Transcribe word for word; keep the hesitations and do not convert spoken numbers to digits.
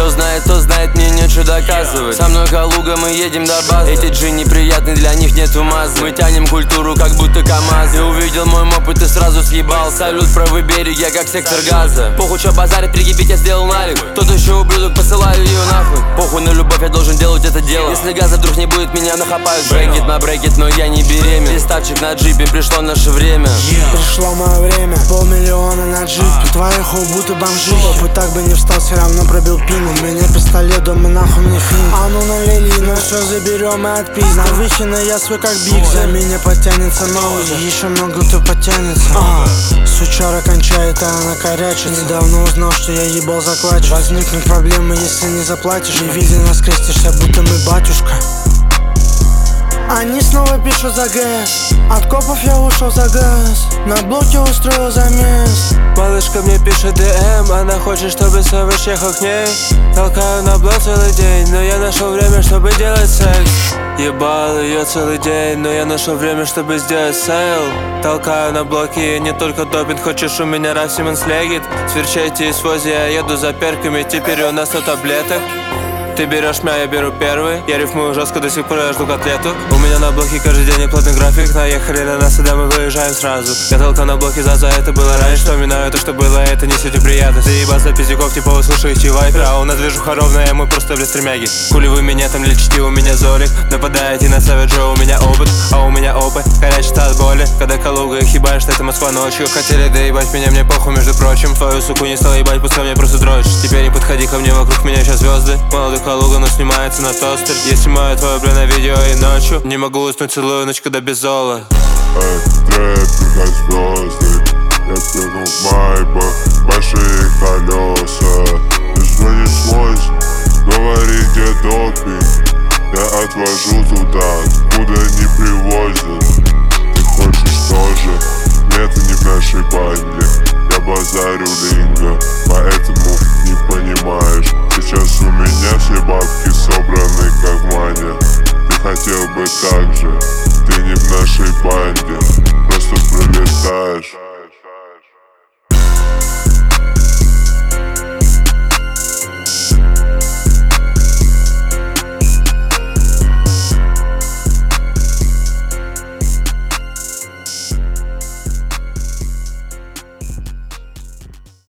Кто знает, то знает, мне нечего доказывать. Со мной Калуга, мы едем до базы. Эти джи неприятны, для них нету мазы. Мы тянем культуру, как будто КамАЗ. Ты увидел мой моп, и ты сразу съебал. Салют, правый берег, я как сектор газа. Похуй, чё базарит, прикипить, я сделал налик. Тот еще ублюдок, посылаю ее нахуй. Похуй на любовь, я должен делать это дело. Если газа вдруг не будет, меня нахапают. Брекет на брекет, но я не беремен. Листавчик на джипе, пришло наше время. Пришло мое время, полмиллиона на джипе. Твоих хуй будто бомжи. Опыт так бы не встал, все равно пробил пину. У меня пистолет, дома нахуй мне фильм. А ну налили, ну все заберем и отпиздим. Навыхенно я свой как биг. За меня потянется новый, еще много кто потянется. а, Сучара кончает, а она корячится. Недавно узнал, что я ебал закладчик. Возникнут проблемы, если не заплатишь. Не видя нас крестишься, будто мы батюшка. Они снова пишут за ГЭС. От копов я ушел за газ. На блоке устроил замес. Малышка мне пишет ДМ, она хочет, чтобы совыш ехал к ней. Толкаю на блок целый день, но я нашел время, чтобы делать секс. Ебал ее целый день, но я нашел время, чтобы сделать сейл. Толкаю на блоке, и не только допинг. Хочешь у меня раз Симон слегит? Сверчайте и свози, я еду за перками. Теперь у нас сто таблеток. Ты берешь меня, я беру первый. Я рифмую жестко, до сих пор я жду котлету. У меня на блоке каждый день неплотный график. Наехали на нас, и да, мы выезжаем сразу. Я толкал на блоке за, за это было раньше. Вспоминаю то, что было, это не сети приятно. Заебался пиздюков, типа услышите вайпер. А у нас движуха ровная, мы просто в стремяги. Хули вы меня там лечите, у меня золик. Нападаете на Савиджа, у меня опыт. А у меня опыт, горячий от боли. Когда Калуга их ебаешь, это Москва ночью. Хотели доебать меня, мне похуй, между прочим. Твою суку не стал ебать, пускай мне просто дрочишь. Теперь не подходи ко мне, вокруг меня сейчас звезды. Молодой Калуга, но снимается на тостер. Я снимаю твое, бля, на видео и ночью. Не могу уснуть целую ночь, когда без зола. Эй, трэпинг как звезды. Я прыгнул в майбах, большие колеса. Ты что не смось, говори, где допинг. Я отвожу туда, откуда не привозят. Ты хочешь тоже? Нет, не в нашей банде. Я базарю линго.